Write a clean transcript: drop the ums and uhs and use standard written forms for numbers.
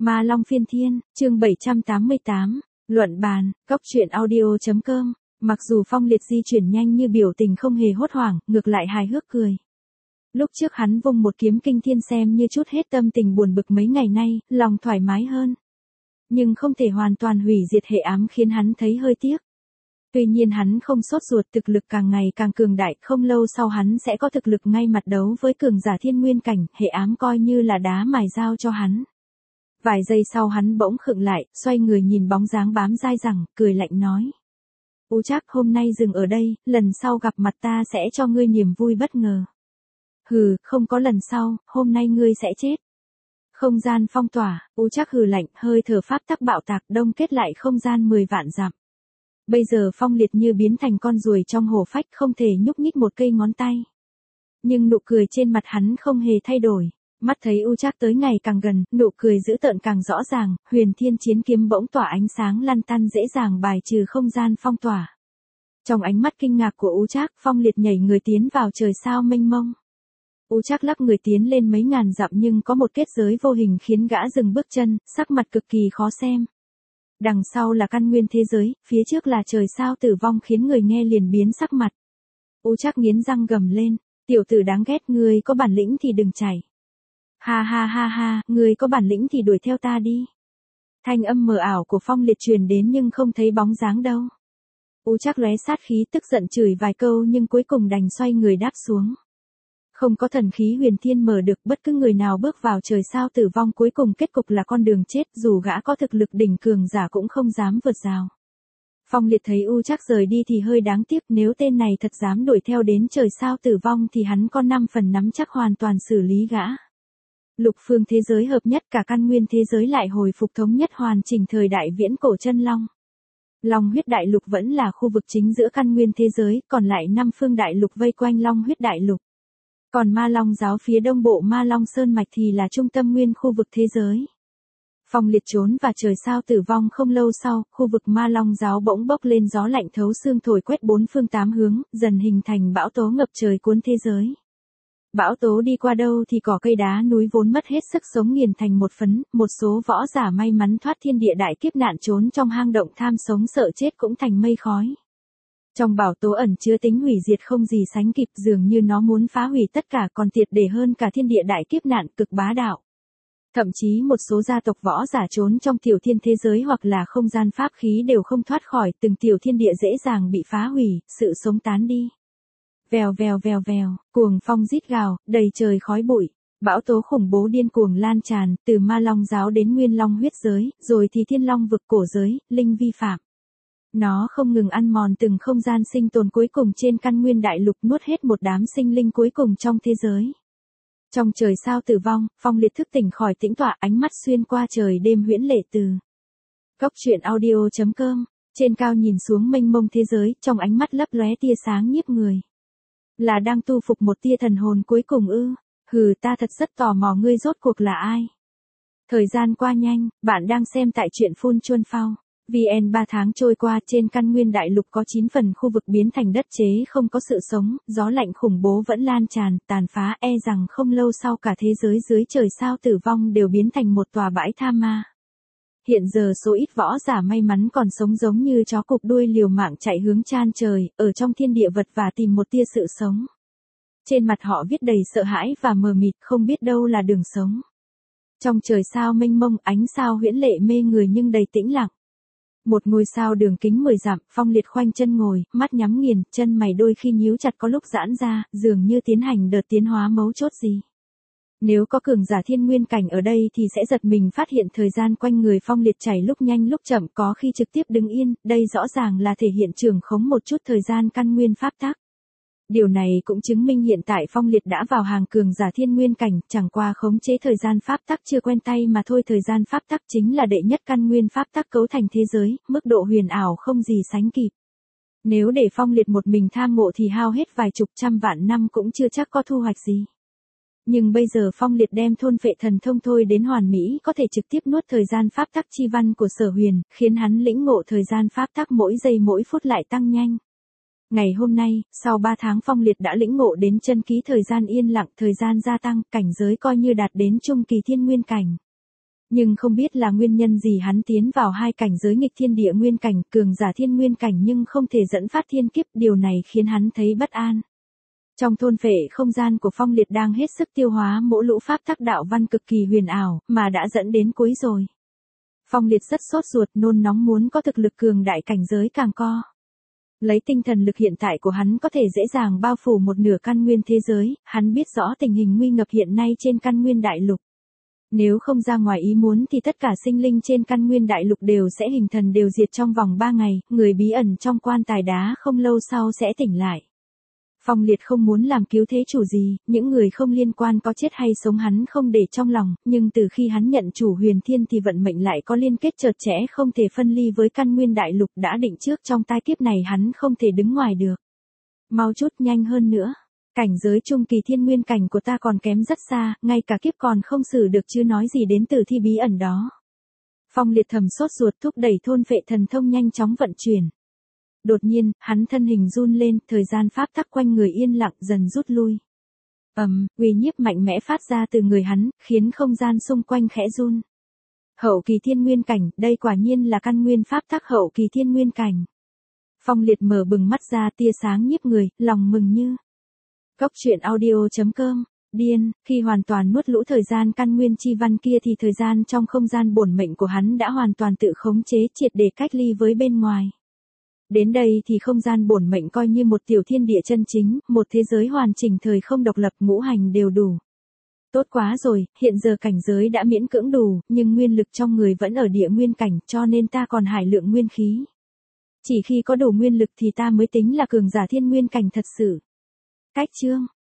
Ma Long Phiên Thiên, chương 788, luận bàn, góc truyện audio.com. Mặc dù Phong Liệt di chuyển nhanh như biểu tình không hề hốt hoảng, ngược lại hài hước cười. Lúc trước hắn vung một kiếm kinh thiên xem như chút hết tâm tình buồn bực mấy ngày nay, lòng thoải mái hơn. Nhưng không thể hoàn toàn hủy diệt hệ ám khiến hắn thấy hơi tiếc. Tuy nhiên hắn không sốt ruột, thực lực càng ngày càng cường đại, không lâu sau hắn sẽ có thực lực ngay mặt đấu với cường giả thiên nguyên cảnh, hệ ám coi như là đá mài dao cho hắn. Vài giây sau hắn bỗng khựng lại, xoay người nhìn bóng dáng bám dai dẳng, cười lạnh nói. U Trác, hôm nay dừng ở đây, lần sau gặp mặt ta sẽ cho ngươi niềm vui bất ngờ. Hừ, không có lần sau, hôm nay ngươi sẽ chết. Không gian phong tỏa, U Trác hừ lạnh, hơi thở pháp tắc bạo tạc đông kết lại không gian 10 vạn dặm. Bây giờ Phong Liệt như biến thành con ruồi trong hổ phách, không thể nhúc nhích một cây ngón tay. Nhưng nụ cười trên mặt hắn không hề thay đổi. Mắt thấy U Trác tới ngày càng gần, nụ cười dữ tợn càng rõ ràng, Huyền Thiên Chiến Kiếm bỗng tỏa ánh sáng lăn tăn dễ dàng bài trừ không gian phong tỏa. Trong ánh mắt kinh ngạc của U Trác, Phong Liệt nhảy người tiến vào trời sao mênh mông. U Trác lắc người tiến lên mấy ngàn dặm nhưng có một kết giới vô hình khiến gã dừng bước chân, sắc mặt cực kỳ khó xem. Đằng sau là căn nguyên thế giới, phía trước là trời sao tử vong khiến người nghe liền biến sắc mặt. U Trác nghiến răng gầm lên, tiểu tử đáng ghét, ngươi có bản lĩnh thì đừng chạy. Ha ha ha ha, ngươi có bản lĩnh thì đuổi theo ta đi. Thanh âm mờ ảo của Phong Liệt truyền đến nhưng không thấy bóng dáng đâu. U Trác lóe sát khí tức giận chửi vài câu nhưng cuối cùng đành xoay người đáp xuống. Không có thần khí huyền thiên mở được, bất cứ người nào bước vào trời sao tử vong cuối cùng kết cục là con đường chết, dù gã có thực lực đỉnh cường giả cũng không dám vượt rào. Phong Liệt thấy U Trác rời đi thì hơi đáng tiếc, nếu tên này thật dám đuổi theo đến trời sao tử vong thì hắn có 5 phần nắm chắc hoàn toàn xử lý gã. Lục phương thế giới hợp nhất, cả căn nguyên thế giới lại hồi phục thống nhất hoàn chỉnh thời đại viễn cổ chân long. Long huyết đại lục vẫn là khu vực chính giữa căn nguyên thế giới, còn lại 5 phương đại lục vây quanh Long huyết đại lục. Còn Ma Long giáo phía đông bộ Ma Long Sơn Mạch thì là trung tâm nguyên khu vực thế giới. Phong Liệt trốn và trời sao tử vong không lâu sau, khu vực Ma Long giáo bỗng bốc lên gió lạnh thấu xương thổi quét bốn phương tám hướng, dần hình thành bão tố ngập trời cuốn thế giới. Bão tố đi qua đâu thì cỏ cây đá núi vốn mất hết sức sống nghiền thành một phấn, một số võ giả may mắn thoát thiên địa đại kiếp nạn trốn trong hang động tham sống sợ chết cũng thành mây khói. Trong bão tố ẩn chứa tính hủy diệt không gì sánh kịp, dường như nó muốn phá hủy tất cả, còn triệt để hơn cả thiên địa đại kiếp nạn, cực bá đạo. Thậm chí một số gia tộc võ giả trốn trong tiểu thiên thế giới hoặc là không gian pháp khí đều không thoát khỏi, từng tiểu thiên địa dễ dàng bị phá hủy, sự sống tán đi. Vèo vèo vèo vèo, cuồng phong rít gào, đầy trời khói bụi. Bão tố khủng bố điên cuồng lan tràn, từ Ma Long giáo đến Nguyên Long huyết giới, rồi thì Thiên Long vực cổ giới, linh vi phạm. Nó không ngừng ăn mòn từng không gian sinh tồn cuối cùng trên căn nguyên đại lục, nuốt hết một đám sinh linh cuối cùng trong thế giới. Trong trời sao tử vong, Phong Liệt thức tỉnh khỏi tĩnh tọa, ánh mắt xuyên qua trời đêm huyễn lệ từ. Góc truyện audio.com, trên cao nhìn xuống mênh mông thế giới, trong ánh mắt lấp lóe tia sáng nhiếp người. Là đang tu phục một tia thần hồn cuối cùng ư? Hừ, ta thật rất tò mò ngươi rốt cuộc là ai. Thời gian qua nhanh, bạn đang xem tại truyện Phun Chuân Phao. VN 3 tháng trôi qua, trên căn nguyên đại lục có 9 phần khu vực biến thành đất chế không có sự sống, gió lạnh khủng bố vẫn lan tràn, tàn phá, e rằng không lâu sau cả thế giới dưới trời sao tử vong đều biến thành một tòa bãi tha ma. Hiện giờ số ít võ giả may mắn còn sống giống như chó cụp đuôi liều mạng chạy hướng chan trời, ở trong thiên địa vật và tìm một tia sự sống. Trên mặt họ viết đầy sợ hãi và mờ mịt, không biết đâu là đường sống. Trong trời sao mênh mông, ánh sao huyễn lệ mê người nhưng đầy tĩnh lặng. Một ngôi sao đường kính 10 dặm, Phong Liệt khoanh chân ngồi, mắt nhắm nghiền, chân mày đôi khi nhíu chặt có lúc giãn ra, dường như tiến hành đợt tiến hóa mấu chốt gì. Nếu có cường giả thiên nguyên cảnh ở đây thì sẽ giật mình phát hiện thời gian quanh người Phong Liệt chảy lúc nhanh lúc chậm, có khi trực tiếp đứng yên, đây rõ ràng là thể hiện trường khống một chút thời gian căn nguyên pháp tắc. Điều này cũng chứng minh hiện tại Phong Liệt đã vào hàng cường giả thiên nguyên cảnh, chẳng qua khống chế thời gian pháp tắc chưa quen tay mà thôi. Thời gian pháp tắc chính là đệ nhất căn nguyên pháp tắc cấu thành thế giới, mức độ huyền ảo không gì sánh kịp. Nếu để Phong Liệt một mình tham ngộ thì hao hết vài chục trăm vạn năm cũng chưa chắc có thu hoạch gì. Nhưng bây giờ Phong Liệt đem thôn phệ thần thông thôi đến hoàn mỹ, có thể trực tiếp nuốt thời gian pháp tắc chi văn của Sở Huyền, khiến hắn lĩnh ngộ thời gian pháp tắc mỗi giây mỗi phút lại tăng nhanh. Ngày hôm nay, sau 3 tháng Phong Liệt đã lĩnh ngộ đến chân ký thời gian yên lặng, thời gian gia tăng, cảnh giới coi như đạt đến trung kỳ thiên nguyên cảnh. Nhưng không biết là nguyên nhân gì hắn tiến vào hai cảnh giới nghịch thiên địa nguyên cảnh, cường giả thiên nguyên cảnh nhưng không thể dẫn phát thiên kiếp, điều này khiến hắn thấy bất an. Trong thôn phệ không gian của Phong Liệt đang hết sức tiêu hóa mỗi lũ pháp tắc đạo văn cực kỳ huyền ảo, mà đã dẫn đến cuối rồi. Phong Liệt rất sốt ruột, nôn nóng muốn có thực lực cường đại cảnh giới càng co. Lấy tinh thần lực hiện tại của hắn có thể dễ dàng bao phủ một nửa căn nguyên thế giới, hắn biết rõ tình hình nguy ngập hiện nay trên căn nguyên đại lục. Nếu không ra ngoài ý muốn thì tất cả sinh linh trên căn nguyên đại lục đều sẽ hình thần đều diệt trong vòng 3 ngày, người bí ẩn trong quan tài đá không lâu sau sẽ tỉnh lại. Phong Liệt không muốn làm cứu thế chủ gì, những người không liên quan có chết hay sống hắn không để trong lòng, nhưng từ khi hắn nhận chủ huyền thiên thì vận mệnh lại có liên kết chợt chẽ không thể phân ly với căn nguyên đại lục đã định trước trong tai kiếp này hắn không thể đứng ngoài được. Mau chút nhanh hơn nữa. Cảnh giới trung kỳ thiên nguyên cảnh của ta còn kém rất xa, ngay cả kiếp còn không xử được chứ nói gì đến từ thi bí ẩn đó. Phong Liệt thầm sốt ruột thúc đẩy thôn phệ thần thông nhanh chóng vận chuyển. Đột nhiên, hắn thân hình run lên, thời gian pháp tắc quanh người yên lặng dần rút lui. Uy nhiếp mạnh mẽ phát ra từ người hắn, khiến không gian xung quanh khẽ run. Hậu kỳ thiên nguyên cảnh, đây quả nhiên là căn nguyên pháp tắc hậu kỳ thiên nguyên cảnh. Phong Liệt mở bừng mắt ra tia sáng nhiếp người, lòng mừng như. Cốc truyện audio.com, điên, khi hoàn toàn nuốt lũ thời gian căn nguyên chi văn kia thì thời gian trong không gian bổn mệnh của hắn đã hoàn toàn tự khống chế triệt để cách ly với bên ngoài. Đến đây thì không gian bổn mệnh coi như một tiểu thiên địa chân chính, một thế giới hoàn chỉnh thời không độc lập ngũ hành đều đủ. Tốt quá rồi, hiện giờ cảnh giới đã miễn cưỡng đủ, nhưng nguyên lực trong người vẫn ở địa nguyên cảnh cho nên ta còn hải lượng nguyên khí. Chỉ khi có đủ nguyên lực thì ta mới tính là cường giả thiên nguyên cảnh thật sự. Cách chương